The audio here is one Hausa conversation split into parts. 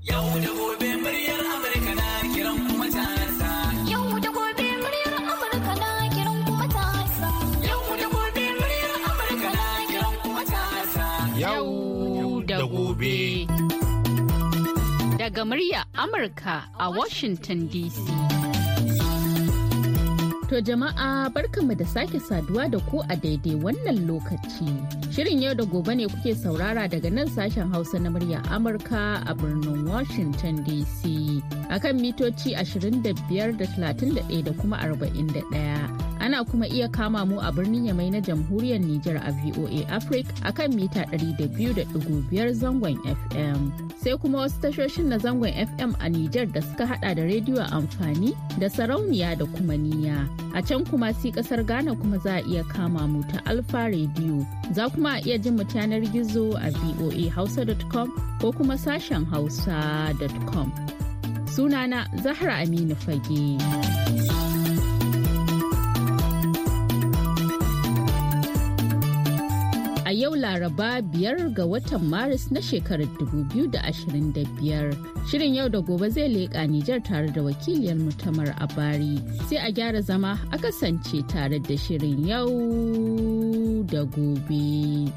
Yau da gobe muryar Amurka na kiran kuma matasa. Yau da gobe muryar Amurka na kiran kuma matasa. Yau da gobe muryar Amurka na kiran kuma matasa. Yau da gobe. Daga muryar Amurka a Washington DC. To jama'a barkanmu da sake saduwa da ku a daidai wannan lokaci. Shirin yau da gobe ne kuke saurara daga nan sashen Hausa na murya Amurka a birnin Washington DC. Akan mitoci 25 da 31 da kuma 41. Ana kuma iya kama mu a birnin Yamai na Jamhuriyar Nijar a VOA Africa akan mita 200.5 zangon FM. Sai kuma wasu tashoshin na zangon FM a Nijar da suka hada da rediyo amfani da sarauniya da kuma niya. A can kuma si kasar Ghana kuma za a iya kama mu ta Alfa Radio. Za kuma a iya jin mu yanar gizo a voahausa.com ko kuma sashen hausa.com. Sunana Zahra Aminu Fage. A yau Laraba 5 ga watan Maris na shekarar 2025. Shirin yau da gobe zai leƙa Nijar tare da wakiliyar Tamar Abari. Sai a gyara zama a kasance tare da shirin yau da gobe.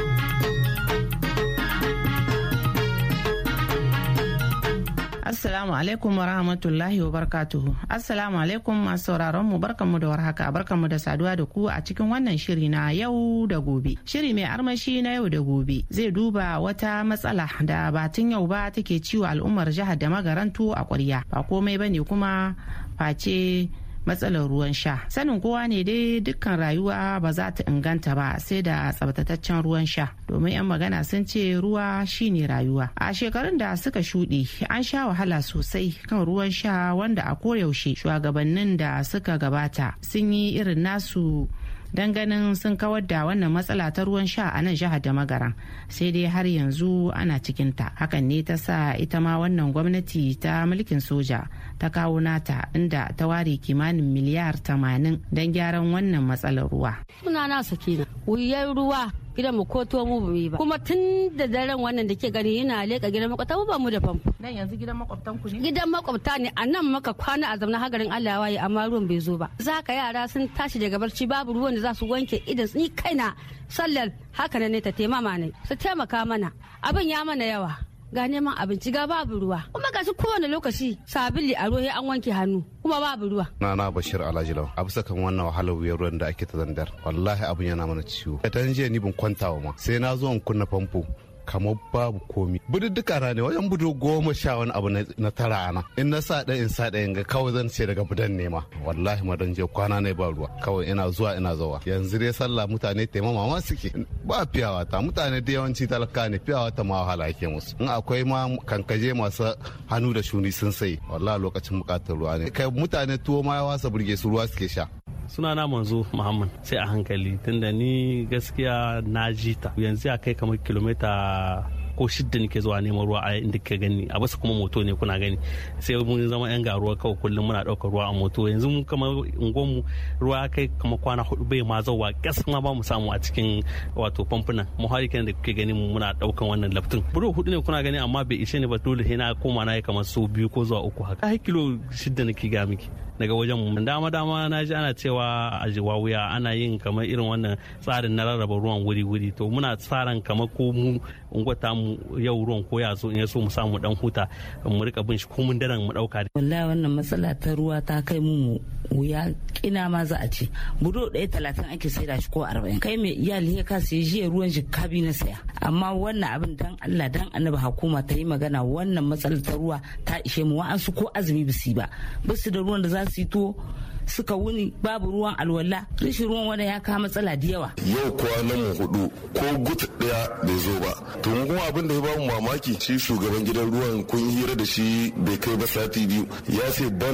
Assalamu alaikum wa rahmatullahi wa barakatuhu. Assalamu alaikum masu sauraron mu barkanmu da warhaka barkanmu da saduwa da ku a cikin wannan shiri na yau da gobe. Shiri mai armashi na yau da gobe zai duba wata matsala da batun yau ba take ciwo al'ummar jihar da magarantu a ƙwarya. Ba komai bane kuma face matsalar ruwan sha. Sanin kowa ne dai dukkan rayuwa ba za ta inganta ba sai da tsabtataccen ruwan sha, domin 'yan magana sun ce ruwa shine rayuwa. A shekarun da suka shuɗe an sha wahala sosai kan ruwan sha, wanda a koyaushe shugabannin da suka gabata sun yi irin nasu dan ganin sun kawar da wannan matsala ta ruwan sha a nan jihar da magaran, sai dai har yanzu ana cikinta. Hakan ne ta sa ita ma wannan gwamnati ta mulkin soja ta kawo nata, inda ta ware kimanin miliyar 80 don gyaran wannan matsalar ruwa. Suna na Sakina, wuyar ruwa gidan mu ko tuwo mu bamu yi ba, kuma tun da daren wannan da ke gani yana leka gidan makwabta mu ba mu da famfo. Nan yanzu gidan makwabtan ku ne? Gidan makwabta ne, a nan maka kwana a zamna hagarin Allah waye amma ruwan bai zo ba. Za ka yara sun tashi daga barci babu ruwan da za su wanke idan ni kaina sallar haka ne ta taimama ne su taimaka mana, abin ya mana yawa. Ga neman abinci ga babu ruwa, kuma ga shi kowane lokaci sabili a ruwa an wanke hannu kuma babu ruwa. Na Bashir Alhaji Lawan, a bisa kan wannan wahalar wuyar ruwan da ake ta zandar, wallahi abin yana mana ciwo. Ta jiya ni ban kwantawa ma, sai na zo in kunna famfo kamar babu komi. Bududduka na ne wajen budo 10 wani abu na tara ana. In na sa ɗaya in sa ɗaya ga kawai zan ce daga budan nema. Wallahi madan je kwana ne ba ruwa. Kawai ina zuwa ina zawa. Yanzu dai sallah mutane taimama ma suke. Ba fiyawa ta mutane da yawanci talaka ne, fiyawa ta ma wahala yake musu. In akwai ma kankaje masu hannu da shuni sun sai. Wallahi lokacin bukatar ruwa ne. Kai mutane tuwo ma ya wasa burge su ruwa suke sha. Sunana Manzo Muhammad, sai a hankali tunda ni gaskiya na ji ta yanzu ya kai kamar kilomita ko 6 nake zuwa neman ruwa a inda ka gani, a basu kuma moto ne kuna gani, sai mun zama yan garuwa kawai kullum muna daukar ruwa a moto. Yanzu mu kamar unguwarmu ruwa kai kamar kwana 4 bai ma zauwa gas ma ba mu samu a cikin wato famfunan mu har kenan da kuke gani muna daukan wannan laftin buro 4 ne kuna gani, amma bai ishe ni ba, dole sai na koma na yi kamar so 2 ko zuwa 3 haka. Ai kilo 6 nake ga miki daga wajen mu. Dama na ji ana cewa a Jiwawuya ana yin kamar irin wannan tsarin na rarraba ruwan wuri to muna tsaran kamar ko mu ungwata mu yau ruwan ko ya so in ya so mu samu dan huta mu rika bin shi ko mun daren mu dauka. Wallahi wannan matsala ta ruwa ta kai mu wuya kina ma za a ce budo 130 ake saida shi ko 40. Kai mai iyali ka sai jiya ruwan jikkabi na saya, amma wannan abin dan Allah dan Annabi hukuma ta yi magana, wannan matsalar ta ruwa ta ishe mu. Wa'ansu ko azumi bisi ba basu da ruwan da za su yi tuwo, suka wuni babu ruwan alwala. Rashin ruwan wanda ya kawo matsala da yawa. Yau kwanan mu 4 ko gut daya bai zo ba. To mun kuma abin da ya bamu mamaki, shi shugaban gidan ruwan kun hira da shi bai kai ba sati 2, ya ce bana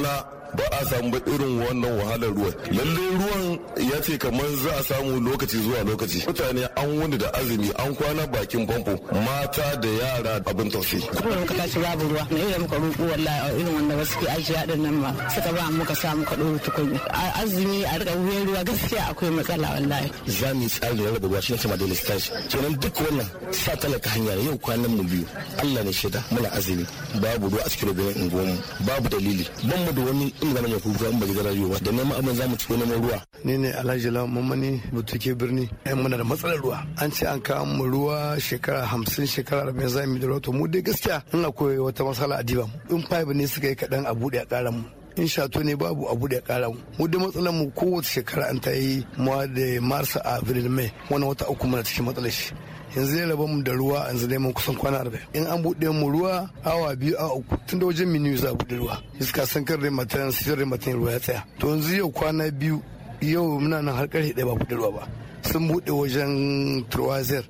ba a samu ba irin wannan wahalar ruwan. Lalle ruwan ya ce kamar za a samu lokaci zuwa lokaci. Mutane an wuni da azumi an kwana bakin famfo mata da yara abin tausayi. Kuma muka tashi babu ruwa na yau da muka roƙo wallahi a irin wanda wasu ke aiki haɗin nan ma suka ba muka samu ka ɗora tukunya. Azumi a riƙa wuyan ruwa gaskiya akwai matsala wallahi. Za mu yi tsari da raba ruwa shi ne dole su tashi. Kenan duk wannan sa talaka hanya yau kwanan mu biyu Allah ne shaida muna azumi babu ruwa a cikin ruwan unguwarmu babu dalili ban mu da wani inda zamu yi kuka in ba gidan rayuwa da neman abin zamu ci neman ruwa. Ni ne Alhaji Lawan Mamani Butuke birni. Muna da matsalar ruwa. An ce an kawo mu ruwa shekara 50 shekara 40 za mu yi da ruwa to mu dai gaskiya in akwai wata matsala a diba mu. In five ne suka yi kaɗan a buɗe a ƙara mu. In shato ne babu abu da ƙara mu da matsalar mu kowace shekara an ta yi mu da marsa a abril mai wannan wata uku muna cikin matsalar shi yanzu ne rabon mu da ruwa yanzu dai mun kusan kwana 40 in an buɗe mu ruwa awa 2 a uku tun da wajen mini za a buɗe ruwa iska san kan rai matan sirri matan ruwa ya tsaya to yanzu yau kwana 2 yau muna nan har ƙarfe 1 ba buɗe ruwa ba sun buɗe wajen turwazer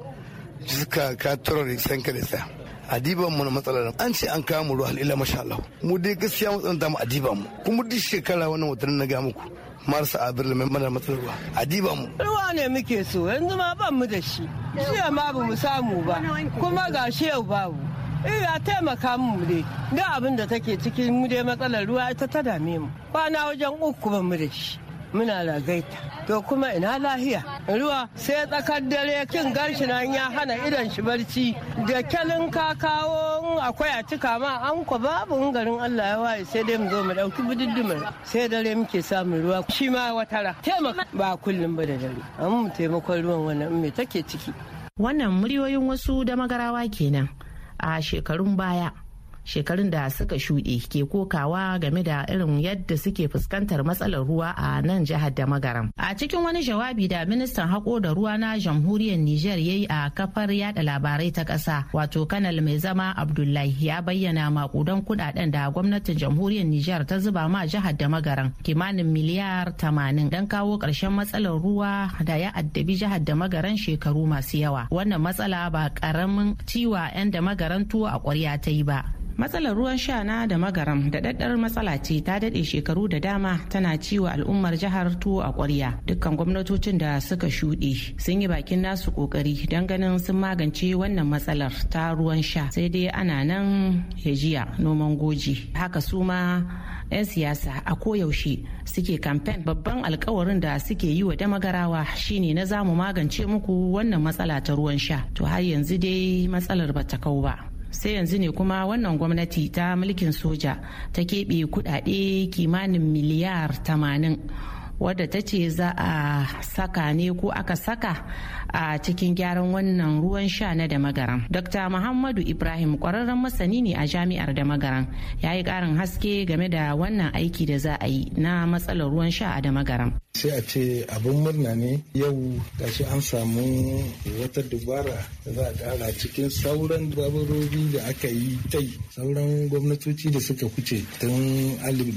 suka ka turar san ka da tsaya adiban mu na matsalar an ce an kawo mu ruwa al'ila masha Allah mu dai gaskiya matsalar da mu adiban mu kuma duk shekara wannan watan na ga muku marsa abirla mai mana matsalar ruwa adiban mu ruwa ne muke so yanzu ma ban mu da shi jiya ma ba mu samu ba kuma ga shi yau babu ya taimaka mu dai da abin da take cikin mu dai matsalar ruwa ita ta dame mu kwana wajen 3 ban mu da shi muna ragaita to kuma ina lahiya ruwa sai tsakar dare kin garshi nan ya hana idon shi barci da kyalin ka kawo akwai a cika ma an ko babu garin Allah ya waye sai dai mu zo mu dauki bididdimin sai dare muke samun ruwa shi ma watara taimaka ba kullum ba da dare amma mu taimakon ruwan wannan me take ciki. Wannan muryoyin wasu da magarawa kenan a shekarun baya shekarun da suka shuɗe ke kokawa game da irin yadda suke fuskantar matsalar ruwa a nan jihar da magaram. A cikin wani jawabi da ministan haƙo da ruwa na jamhuriyar Nijar ya yi a kafar yada labarai ta ƙasa wato kanal mai zama Abdullahi ya bayyana makudan kuɗaɗen da gwamnatin jamhuriyar Nijar ta zuba ma jihar da magaram kimanin miliyar 80 don kawo ƙarshen matsalar ruwa da ya addabi jihar da magaran shekaru masu yawa. Wannan matsala ba ƙaramin ciwa 'yan da magaran tuwo a ƙwarya ta yi ba. Matsalar ruwan sha na da magaram da daddar matsala ce ta daɗe shekaru da dama tana ciwa al'ummar jihar tuwo a ƙwarya. Dukkan gwamnatocin da suka shuɗe sun yi bakin nasu ƙoƙari don ganin sun magance wannan matsalar ta ruwan sha sai dai ana nan jiya noman goji. Haka su ma 'yan siyasa a koyaushe suke kamfen babban alkawarin da suke yi wa damagarawa shine na zamu magance muku wannan matsala ta ruwan sha. To har yanzu dai matsalar bata kau ba. Sai yanzu ne kuma wannan gwamnati ta mulkin soja ta keɓe kuɗaɗe kimanin miliyar 80 wadda ta ce za a saka ne ko aka saka a cikin gyaran wannan ruwan sha na da magaran. Dr. Muhammadu Ibrahim kwararren masani ne a jami'ar da magaran ya yi ƙarin haske game da wannan aiki da za a yi na matsalar ruwan sha a da magaran. Sai a ce abin murna ne yau gashi an samu wata dubara da za a kara cikin sauran dabarobi da aka yi ta sauran gwamnatoci da suka kuce tun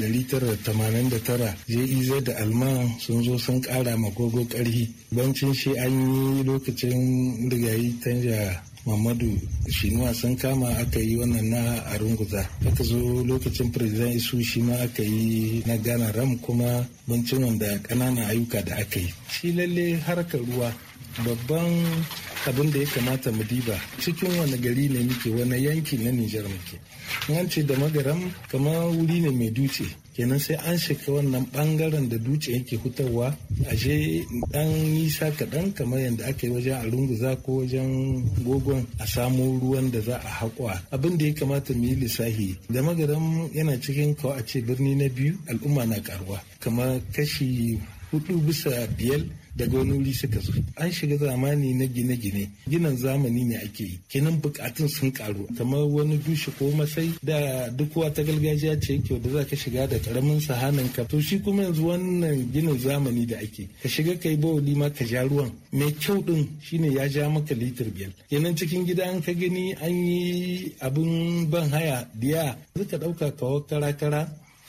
1989 JEZ da Alman sun zo sun kara magogo karhi bancin shi an yi lokacin rigayi Tanja Muhammadu Shinuwa sun kama aka yi wannan na Arunguza aka zo lokacin President Isu shi ma aka yi na Ghana Ram kuma bancin wanda ƙananan ayyuka da aka yi shi lalle harkar ruwa babban abin da ya kamata mu diba cikin wani gari ne muke wani yanki na Nijar muke an ce da magaram kamar wuri ne mai dutse kenan sai an shiga wannan bangaren da dutse yake hutarwa a je dan nisa kaɗan kamar yadda aka yi wajen Arunguza ko wajen Gogon a samo ruwan da za a haƙwa abin da ya kamata mu yi lissahi da magaram yana cikin kawo a ce birni na biyu al'umma na karuwa kamar kashi 4/5 daga wani wuri suka zo an shiga zamani na gine-gine ginin zamani ne ake yi kenan bukatun sun karu kamar wani dushe ko masai da duk wata gargajiya ce yake da za ka shiga da karamin sahanin ka to shi kuma yanzu wannan ginin zamani da ake ka shiga kai bawali ma ka ja ruwan mai kyau din shine ya ja maka litir 5 kenan cikin gida an ka gani an yi abin ban haya diya zaka dauka kawo kara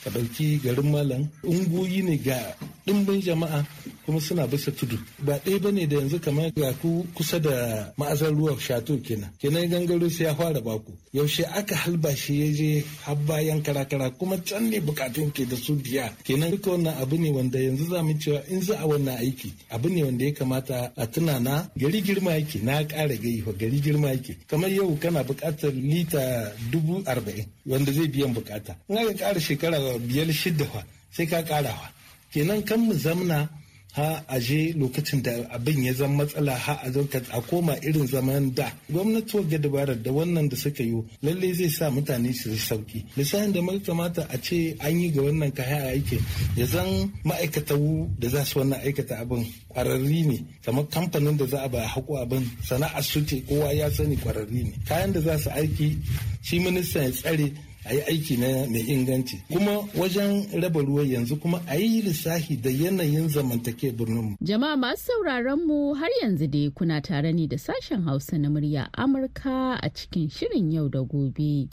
ka ɗauki garin malam ungoyi ne ga ɗimbin jama'a kuma suna bisa tudu ba ɗaya ba ne da yanzu kamar ga ku kusa da ma'azar ruwa shato kenan gangaro sai ya fara baku yaushe aka halba shi ya je har bayan karakara kuma can ne bukatun ke da su biya kenan duka wannan abu ne wanda yanzu za mu cewa in za a wannan aiki abu ne wanda ya kamata a tuna na gari girma yake na ƙara gaifa gari girma yake kamar yau kana buƙatar lita 40,000 wanda zai biyan bukata in aka ƙara shekara 5-6 sai ka ƙarawa kenan kan mu zamna ha a je lokacin da abin ya zama matsala ha a koma irin zaman da gwamnati ga dabarar da wannan da suka yi lalle zai sa mutane su sauki lissafin da mai kamata a ce an yi ga wannan kayan aiki ya zan ma'aikata da za su wannan aikata abin kwararri ne kamar kamfanin da za a ba haƙo abin sana'ar su ce kowa ya sani kwararri ne kayan da za su aiki shi ministan ya tsare a yi aiki na mai inganci kuma wajen raba ruwa yanzu kuma a yi lissafi da yanayin zamantake birnin. Jama'a masu sauraron mu har yanzu dai kuna tare ne da sashen Hausa na murya Amurka a cikin shirin yau da gobe.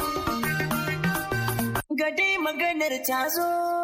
Gade maganar ta zo.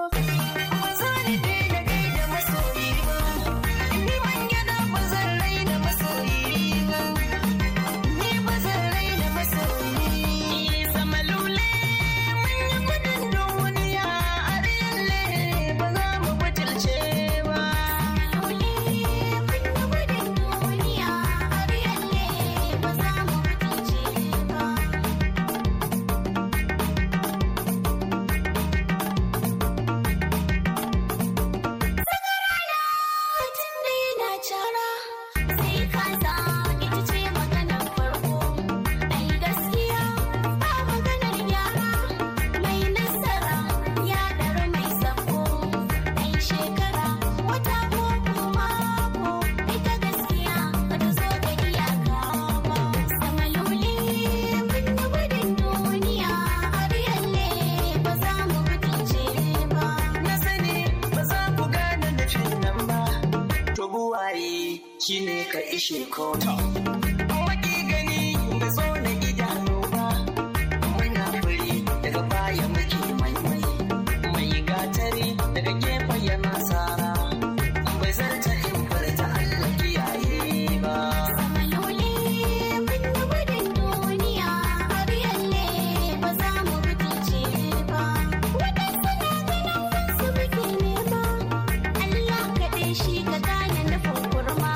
shine ka ishe kota. Waki gani ba zo na idanu ba, muna fari daga baya muke maimai, mai gatari daga gefe yana sara, bai zarta in farta Allah kiyaye ba. Samaloli mun yi gudun duniya, har yalle ba za mu butulce ba. Waɗansu na ganin kansu muke nema, Allah kaɗai shi ka gane nufin kurma.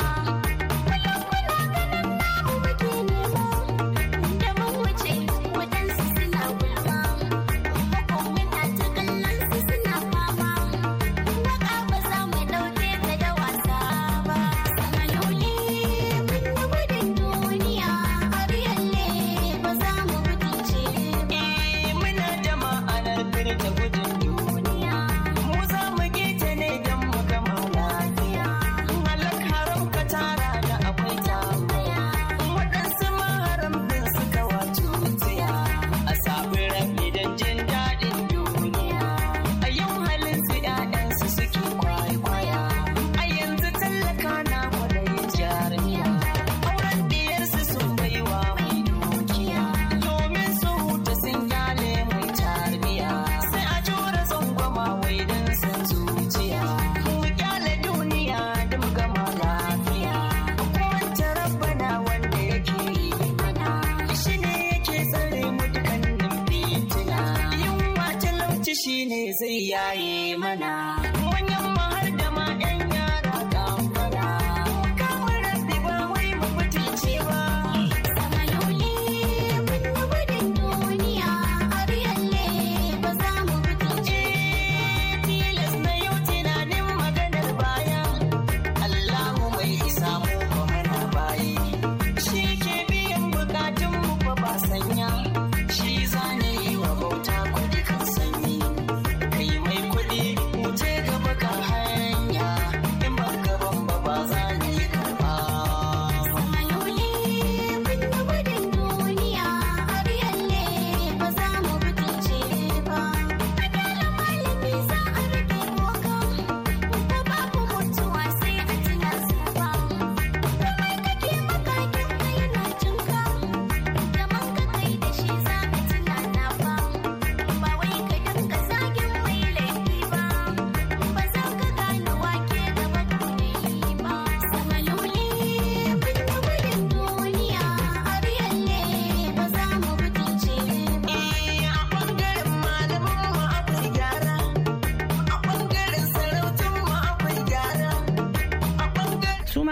Zai yaye mana manyan mahar da ma 'yan yara kamfara kawai rabbi ba wai mu mutunce ba. Samaloli mun yi gudun duniya, har yalle ba za mu mutunce. Tilas na yau tunanin maganar baya, Allahu mai isa mu ba mana bayi, shi ke biyan bukatun mu fa ba sanya, shi zane yi wa bauta kudi kan sanyi. Wuce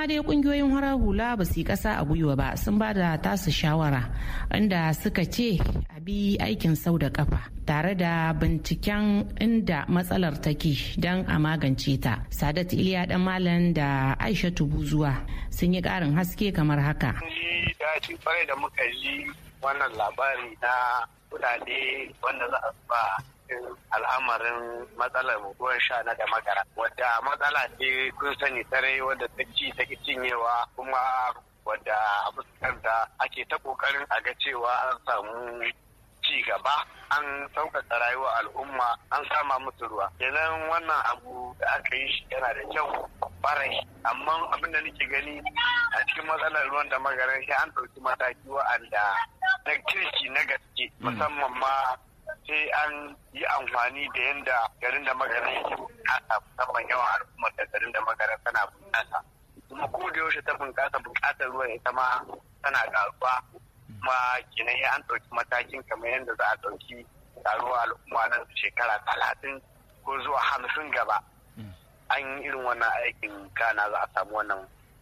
dai kungiyoyin farar hula ba su yi kasa a gwiwa ba, sun ba da tasu shawara inda suka ce a bi aikin sau da kafa tare da binciken inda matsalar take don a magance ta. Sadat Iliya dan Malam da Aisha Tubuzuwa sun yi karin haske kamar haka. Ni daɗi kwarai da muka ji wannan labari na kudade wanda za a ba al'amarin matsalar ruwan sha na da magara, wadda matsala ce kun sani tare wadda ta cinyewa, kuma wadda a fuskanta ake ta kokarin a ga cewa an samu ci gaba, an sauƙaƙa rayuwar al'umma, an sama musu ruwa. Kenan wannan abu da aka yi shi yana da kyau barai, amma abin da nake gani a cikin matsalar ruwan da magaran sai an ɗauki mataki wa'anda na kirki na gaske, musamman ma sai an yi amfani da yadda garin da magaran yake bunƙasa, musamman yawan al'ummar da garin da magaran tana bunƙasa. Kuma ko da yaushe ta bunƙasa, buƙatar ruwan ita ma tana ƙaruwa. Kuma kenan an ɗauki matakin kamar yadda za a ɗauki taruwa al'umma nan shekara 30 ko zuwa 50 gaba. An yi irin wannan aikin kana za a samu wannan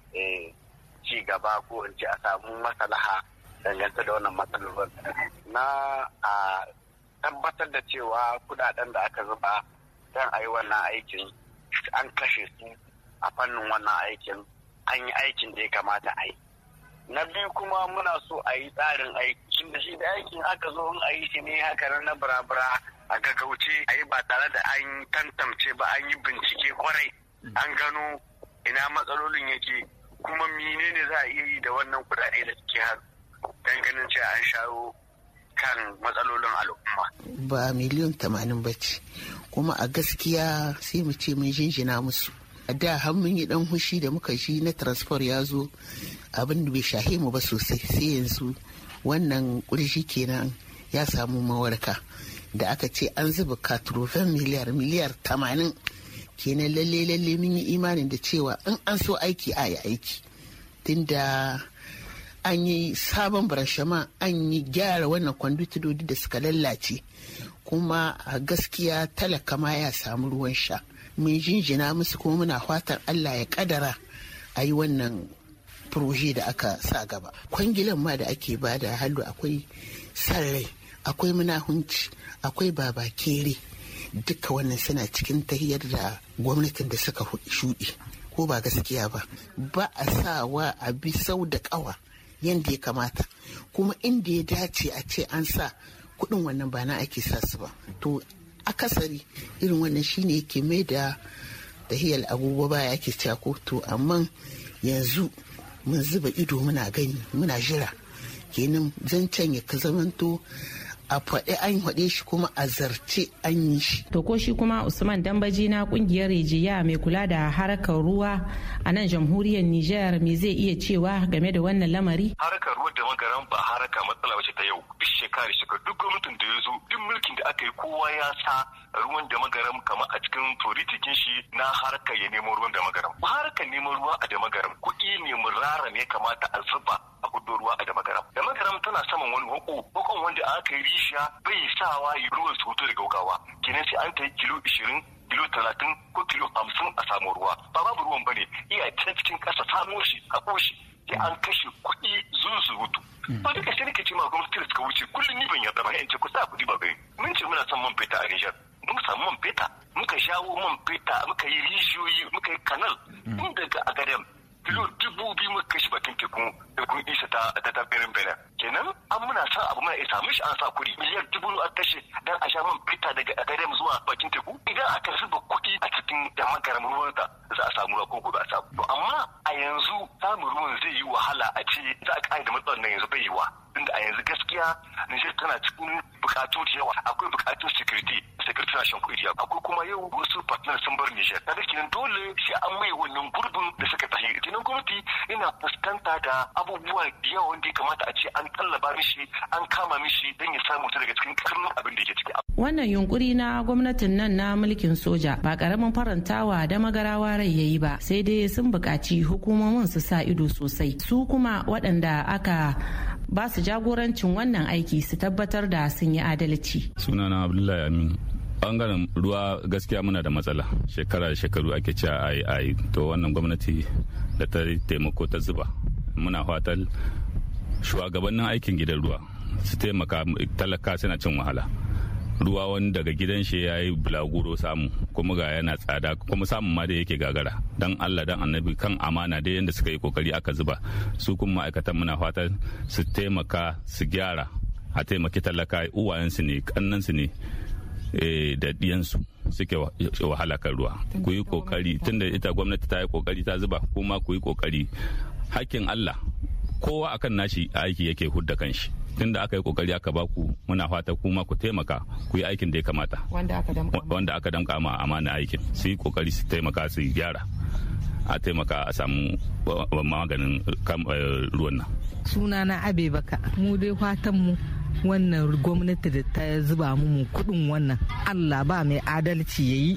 ci gaba, ko in ce a samu maslaha dangane da wannan matsalolin. Na a tabbatar da cewa kudaden da aka zuba don a yi wannan aikin an kashe su a fannin wannan aikin, an yi aikin da ya kamata a yi. Na biyu kuma muna so a yi tsarin aiki, da shi da aikin aka zo in a yi shi ne haka na burabura a gaggauce, a yi ba tare da an tantance ba, an yi bincike kwarai, an gano ina matsalolin yake, kuma menene za a iya yi da wannan kudade da suke har don ganin cewa an shawo kan matsalolin al'umma. Ba miliyan 80 bace, kuma a gaskiya sai mu ce mun jinjina musu. A da har mun yi dan hushi da muka ji na transport ya zo, abin da bai shahe mu ba sosai, sai yanzu wannan kurji kenan ya samu mawarka da aka ce an zuba 80 miliyar 80 kenan lalle mun yi imanin da cewa in an so aiki a yi aiki, tunda an yi sabon barashama, an yi gyara wannan kwandutidodi da suka lallace, kuma a gaskiya talaka ma ya samu ruwan sha. Mun jinjina musu, kuma muna fatan Allah ya kadara a yi wannan proje da aka sa gaba. Kwangilan ma da ake bada halu akwai sarrai, akwai munahunci, akwai babakere, duka wannan suna cikin tahiyar da gwamnatin da suka shuɗe, ko ba gaskiya ba a sawa a bi sau da ƙawa yadda ya kamata, kuma inda ya dace a ce an sa kuɗin wannan ba na ake sa su ba. To akasari irin wannan shine yake mai da tahiyar abubuwa baya ake cako. To amma yanzu mun zuba ido muna gani, muna jira, kenan zancen ya ka zamanto a faɗi an haɗe shi kuma a zarce an yi shi. To ko shi kuma Usman Dambaji na kungiyar Rijiya mai kula da harkar ruwa a nan jamhuriyar Nijar, me zai iya cewa game da wannan lamari? Harkar ruwa da magaran ba haraka matsala wace ta yau, duk shekara duk gwamnatin da ya zo, duk mulkin da aka yi kowa ya sa ruwan da magaram kama a cikin politikin shi na harkar ya nemo ruwan da magaram. Harkar neman ruwa a da magaram kuɗi ne murara ne kamata a zuba a kudo ruwa a da magaram. Da magaram tana saman wani hukun wanda aka yi risha bai sawa yi ruwan su hoto da gaugawa, kenan sai an ta yi kilo 20 kilo 30 ko kilo 50 a samu ruwa. Ba babu ruwan bane, iya ta cikin ƙasa samo shi a ƙoshi, sai an kashe kuɗi zuzurutu. Ba duka sai nake ce ma gwamnati da suka wuce kullum ni ban yarda ba, in ce ku sa kuɗi ba bai. Mun ce muna son man feta a Nijar, mun samu man feta, muka shawo man feta, muka yi rijiyoyi, muka yi kanal, tun daga Agadem kilo 2000 muka kashe bakin tekun da kun isa ta benin benin. Kenan an muna sa abu mana isa mishi an sa kuɗi miliyar 2000 a kashe dan a sha man fita daga Agadem zuwa bakin teku. Idan aka zuba kuɗi a cikin da magaram ruwan ta za a samu ruwa ko gobe a samu. To amma a yanzu samun ruwan zai yi wahala a ce za a ƙa'ida matsalar nan yanzu bai yi wa. Tunda a yanzu gaskiya Nijar tana cikin bukatu da yawa, akwai bukatun security na shan kuɗi, akwai kuma yau wasu partner sun bar Nijar. Kaga kenan dole sai an mai wannan gurbin da suka tafi. Kenan gwamnati yana fuskanta da abubuwa da yawa wanda ya kamata a ce an tallaba mishi, an kama mishi don ya samu ta daga cikin karnin abin da yake ciki. Wannan yunkuri na gwamnatin nan na mulkin soja ba karamin farantawa da magarawa rai yayi ba, sai dai sun buƙaci hukumomin su sa ido sosai. Su kuma waɗanda aka ba su jagorancin wannan aiki su tabbatar da sun yi adalci. Sunana Abdullahi Aminu. bangaren ruwa gaskiya muna da matsala, shekara da shekaru ake cewa ai to wannan gwamnati da ta taimako ta zuba, muna fatan shugabannin aikin gidan ruwa su taimaka, talaka suna cin wahala. Ruwa wani daga gidan shi ya yi bulaguro samu kuma ga yana tsada kuma samun ma da yake gagara. Dan Allah dan annabi kan amana da yadda suka yi kokari aka zuba, su kuma ma'aikatan muna fatan su taimaka su gyara, a taimaki talaka, uwayensu ne kannansu ne da diyansu suke wahala kan ruwa. Ku yi kokari tunda ita gwamnati ta yi kokari ta zuba, kuma ku yi kokari. Hakkin Allah kowa akan nashi aiki yake hudda kanshi. Tunda aka yi kokari aka baku, muna fata kuma ku taimaka ku yi aikin da ya kamata, wanda aka damka ma amana aikin, su yi kokari su taimaka su gyara, a taimaka a samu maganin ruwan nan. Sunana Abebaka, mu dai fatan mu wannan gwamnati da ta zuba mu kudin wannan, Allah ba mai adalci yayi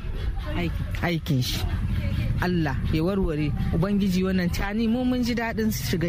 aikin shi, Allah ya warware. Ubangiji wannan tani mu mun ji daɗin shiga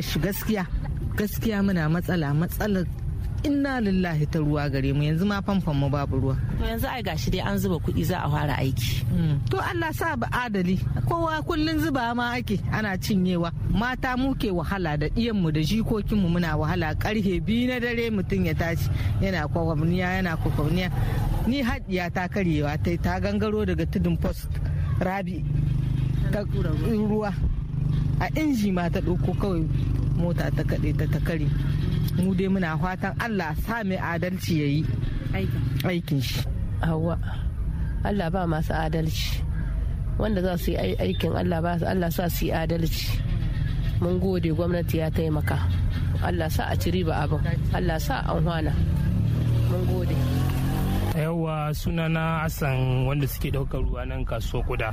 gaskiya muna matsalar inna lillahi ta ruwa gare mu, yanzu ma famfon mu babu ruwa. To yanzu ai gashi dai an zuba kuɗi za a fara aiki. To Allah sa ba adali, kowa kullun zuba ma ake ana cinyewa, mata muke wahala da ɗiyan mu da jikokin mu muna wahala, karfe 2 na dare mutum ya tashi yana kwakwabniya. Ni haɗiya ta karyewa ta gangaro daga tudun post rabi ta ruwa a inji ma ta ɗauko, kawai mota ta kaɗe ta kare. Mu dai muna fatan Allah sa mai adalci ya yi aikin shi. Hawa Allah ba masu adalci, wanda za su yi aikin Allah sa su yi adalci. Mun gode gwamnati ya taimaka, Allah sa a ci riba abin, Allah sa an hwana. Mun gode. Yawwa sunana Hassan, wanda suke daukar ruwa nan kasuwa kuda.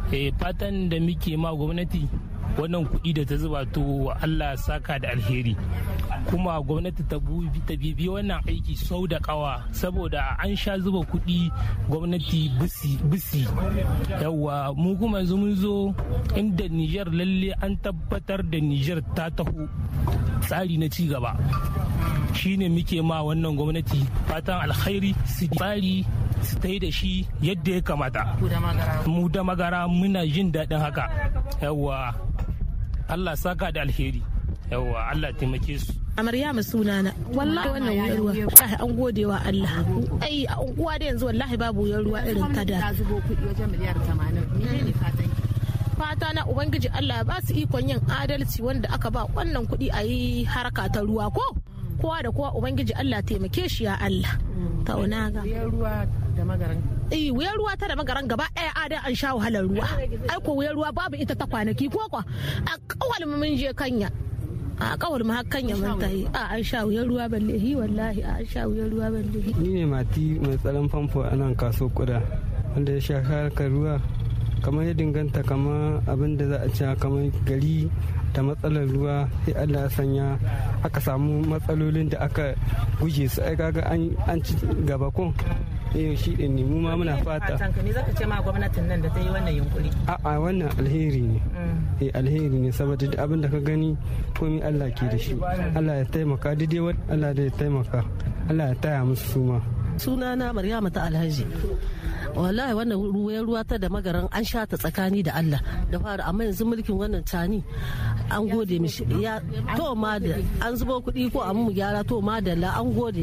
Fatan da muke ma gwamnati, wannan kuɗi da ta zuba to Allah saka da alheri, kuma gwamnati ta bibi wannan aiki sau da kawa, saboda an sha zuba kuɗi gwamnati bisi. Yawwa mu kuma yanzu mun zo inda Niger lalle an tabbatar da Niger ta taho tsari na ci gaba, shine muke ma wannan gwamnati fatan alkhairi, su tsari su ta yi da shi yadda ya kamata. Mu da magara muna jin daɗin haka. Yawwa Allah saka da alheri, yawwa Allah taimake su. Maryama sunana, wallahi wannan ruwa an gode wa Allah. Ai a unguwa da yanzu wallahi babu wuyan ruwa irin ta da. Ta zubo kuɗi wajen miliyar 80. Menene fatan? Fata na Ubangiji Allah ba su ikon yin adalci, wanda aka ba wannan kuɗi a yi haraka ta ruwa ko kowa da kowa. Ubangiji Allah taimake shi ya Allah. Tauna ga. Wuyan ruwa da magaran. Wuyan ruwa ta da magaran gaba ɗaya adan an sha wahalar ruwa. Ai ko wuyan ruwa babu ita ta kwanaki ko kwa. A kawal mun je Kanya. A kawal mu har Kanya mun tayi. An sha wuyan ruwa balle hi wallahi an sha wuyan ruwa balle. Ni ne Mati mai tsaron famfo a nan kaso kuda, wanda ya sha harkar ruwa kamar ya dinganta kamar abin da za a ci kamar gari da matsalar ruwa, sai Allah ya sanya aka samu matsalolin da aka guje su. Ai kaga an ci gaba ko shi din ne, mu ma muna fata. Me zaka ce ma gwamnatin nan da ta yi wannan yunkuri? A'a wannan alheri ne. Alheri ne, saboda duk abin da ka gani komai Allah ke da shi. Allah ya taimaka daidai wani, Allah da ya taimaka, Allah ya taya musu suma. Sunana Maryama ta Alhaji. Wallahi wannan ruwa ta da magaran an sha ta tsakani da Allah da fara, amma yanzu mulkin wannan tani an gode mishi. Ya to ma da an zubo kuɗi ko amma mu gyara to ma da la an gode.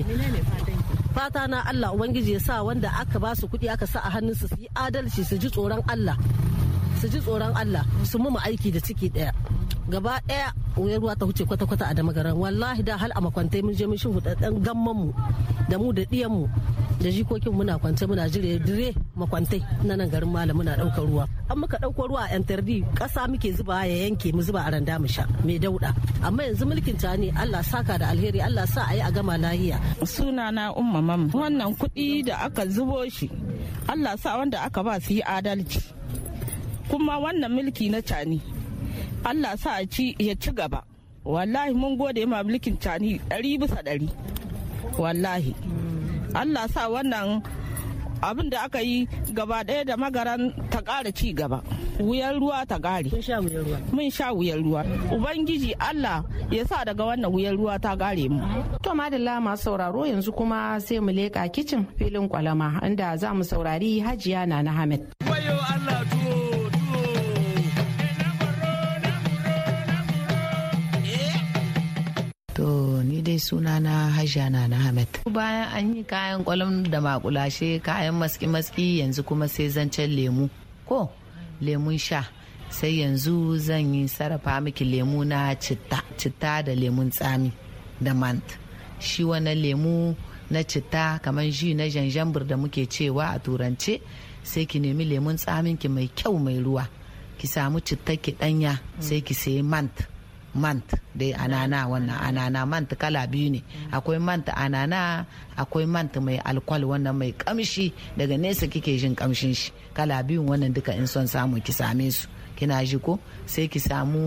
Fata na Allah Ubangiji ya sa wanda aka ba su kuɗi aka sa a hannunsu su yi adalci, su ji tsoron Allah, su mu aiki da ciki ɗaya. Gaba ɗaya wuyar ruwa ta huce kwata-kwata a damagaran. Wallahi da hal a makwantai mun je mun shi hudaddan gamman mu da mu da ɗiyan mu da jikokin muna kwance muna dire makwantai na nan garin Malam muna ɗaukar ruwa. An muka ɗauko ruwa a Yantardi ƙasa muke zuba ya yanke mu zuba a randa mu sha mai dauɗa. Amma yanzu mulkin ta ne, Allah saka da alheri, Allah sa a yi a gama lahiya. Sunana Umma Mam. Wannan kuɗi da aka zubo shi, Allah sa wanda aka ba su yi adalci. Kuma wannan mulki na cani, Allah sa ya ci gaba. Wallahi mun gode ma mulkin cani 100%. Wallahi Allah sa wannan abin da aka yi gaba ɗaya da magaran ta ƙara ci gaba. wuyar ruwa ta gare. Mun sha wuyar ruwa. Ubangiji Allah ya sa daga wannan wuyar ruwa ta gare mu. To madalla masu sauraro yanzu kuma sai mu leka kicin filin kwalama inda za mu saurari Hajiya Nana Hamid. To ni dai sunana Hajiya Nana Hamid. Bayan an yi kayan kwalam da makulashe kayan maski-maski yanzu kuma sai zancen lemu ko lemun sha. Sai yanzu zan yi sarrafa miki lemu na citta da lemun tsami da mant. Shi wannan lemu na citta kamar ji na janjambur da muke cewa a turance sai ki nemi lemun tsamin ki mai kyau mai ruwa ki samu citta ki danya sai ki sayi mant dai anana. Wannan anana mant kala biyu ne, akwai mant anana akwai mant mai alkwal wannan mai kamshi daga nesa kike jin kamshin shi. Kala biyun wannan duka in son samu ki same su, kina ji ko? Sai ki samu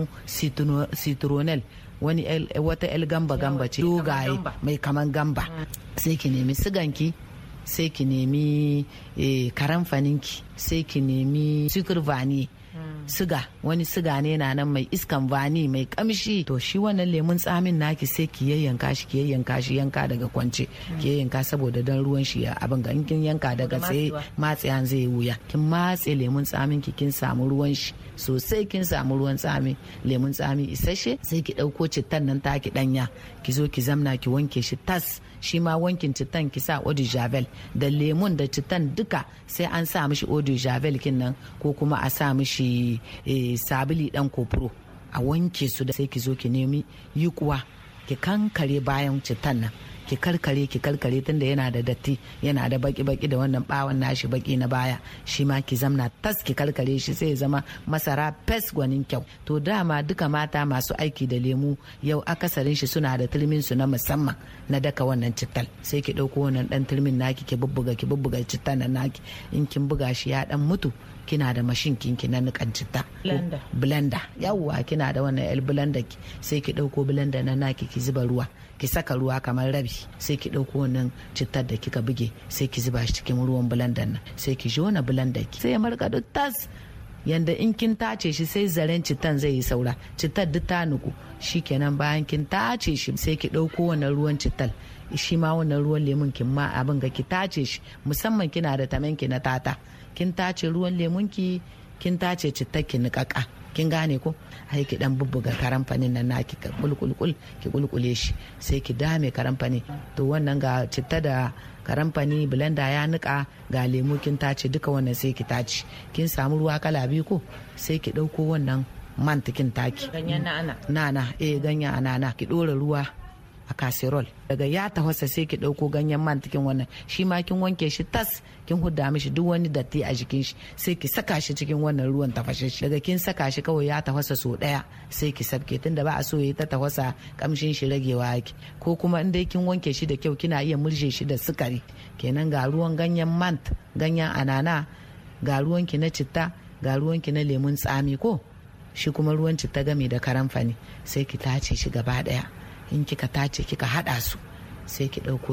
citronel wani wata el gamba ce dogaye mai kaman gamba. Sai ki nemi siganki, sai ki nemi karamfaninki, sai ki nemi sucre vanille siga, wani siga ne na nan mai iskan vani mai kamshi. To shi wannan lemun tsamin naki sai ki yayyanka shi yanka daga kwance ki yayyanka saboda dan ruwan shi abin ga kin yanka daga sai matsayan zai wuya. Kin matse lemun tsamin ki kin samu ruwan shi sosai, kin samu ruwan tsami lemun tsami isasshe. Sai ki dauko cittan nan taki danya ki zo ki zamna ki wanke shi tas. Shi ma wankin cittan ki sa eau de javel da lemun da cittan duka sai an sa mishi eau de javel kin nan ko kuma a sa mishi sabili dan kofuro a wanke su da sai ki zo ki nemi yukuwa ki kankare bayan cittan nan ki karkare tunda yana da datti yana da baki da wannan bawon nashi baki na baya, shi ma ki zamna tas ki karkare shi sai ya zama masara fes gwanin kyau. To dama duka mata masu aiki da lemu yau akasarin shi suna da turmin su na musamman na daka wannan cittal. Sai ki dauko wannan dan turmin naki ki bubbuga cittan nan naki, in kin buga shi ya dan mutu kina da mashin kinki na nikan citta blender yawwa kina da wannan el blender sai ki dauko blender na naki ki zuba ruwa, ki saka ruwa kamar rabi, sai ki dauko wannan cittar da kika buge sai ki zuba shi cikin ruwan blender nan, sai ki jona blender ki sai ya markado tas yanda in kin tace shi sai zaren cittan zai yi saura, cittar duk ta nuku. Shikenan bayan kin tace shi sai ki dauko wannan ruwan cittal, shi ma wannan ruwan lemun kin ma abin ga ki tace shi, musamman kina da tamenki na tata kin tace ruwan lemunki kin tace cittakki niƙaƙa, kin gane ko? Ai ki dan bubbuga karamfanin nan naki ka kulkulkul ki kulkule shi sai ki dame karamfani. To wannan ga citta da karamfani blender ya nika ga lemu kin tace duka wannan sai ki tace. Kin samu ruwa kala biyu ko? Sai ki dauko wannan mantikin taki ganyen nana ganyen anana ki dora ruwa a casserole daga ya tafasa sai ki dauko ganyen mantikin wannan shi ma kin wanke shi tas kin hudda mishi duk wani datti a jikin shi sai ki saka shi cikin wannan ruwan tafashe shi. Daga kin saka shi kawai ya tafasa so daya sai ki sabke tunda ba a so ya ta tafasa kamshin shi ragewa yake, ko kuma in dai kin wanke shi da kyau kina iya murje shi da sukari. Kenan ga ruwan ganyen mant ganyen anana, ga ruwan ki na citta, ga ruwan ki na lemun tsami ko shi kuma ruwan citta game da karamfani sai ki tace shi gaba daya. In kika tace kika hada su sai ki dauko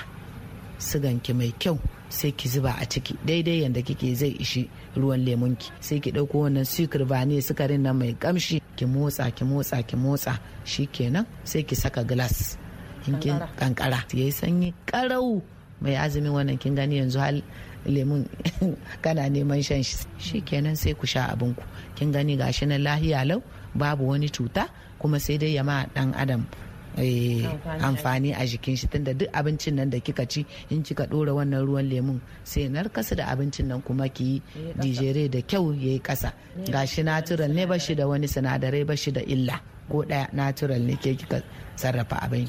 sigan ki mai kyau sai ki zuba a ciki daidai yanda kike zai ishi ruwan lemun ki. Sai ki dauko wannan sucre vanille sukarin nan mai kamshi ki motsa shikenan sai ki saka glass in kin kankara yayi sanyi karau mai azumin wannan kin gani yanzu hal lemun kana neman shan shi shikenan sai ku sha abin ku. Kin gani gashi na lahiya lau babu wani cuta kuma sai dai ya ma dan adam amfani a jikin shi tunda duk abincin nan da kika ci in kika dora wannan ruwan lemun sai narkasa da abincin nan kuma ki digere da kyau yayi kasa. Gashi natural ne bashi da wani sinadarai bashi da illa ko daya, natural ne ke kika sarrafa abin.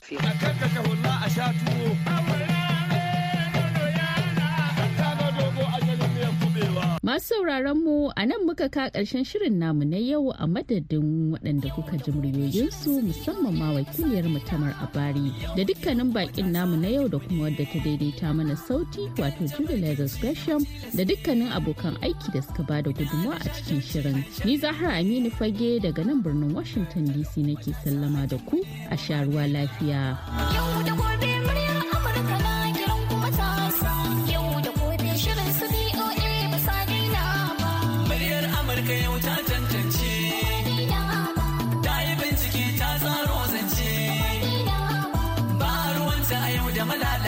Masu sauraron mu a nan muka ka ƙarshen shirin namu na yau a madadin waɗanda kuka ji muryoyinsu musamman ma wakiliyar mu Tamar Abari da dukkanin bakin namu na yau da kuma wadda ta daidaita mana sauti wato Julie Lagos Gresham da dukkanin abokan aiki da suka bada gudunmawa a cikin shirin. Ni Zahra Aminu Fage daga nan birnin Washington DC nake sallama da ku a sha ruwa lafiya. Yau da gobe muryar Amurka na kiran kuma ta yau da gobe shirin su BOA ba sa daina ba. Muryar Amurka yau malala